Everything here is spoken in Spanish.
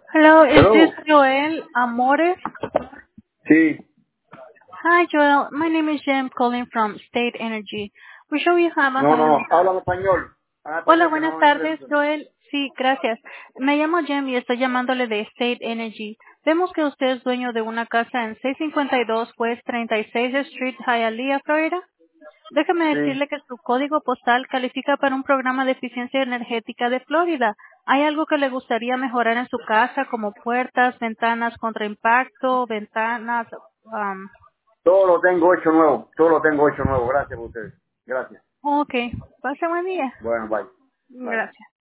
Hello, is Hello. this Joel Amores? Sí. Hi, Joel. My name is Jem calling from State Energy. We show you have a No, home. no, habla español. Habla Hola, español que buenas no tardes, inglés. Joel. Sí, gracias. Me llamo Jem y estoy llamándole de State Energy. Vemos que usted es dueño de una casa en 652 West 36 Street, Hialeah, Florida. Déjeme Sí. decirle que su código postal califica para un programa de eficiencia energética de Florida. ¿Hay algo que le gustaría mejorar en su casa, como puertas, ventanas contra impacto, ventanas? Todo lo tengo hecho nuevo. Todo lo tengo hecho nuevo. Gracias por ustedes. Gracias. Ok, pase buen día. Bueno, bye. Bye. Gracias.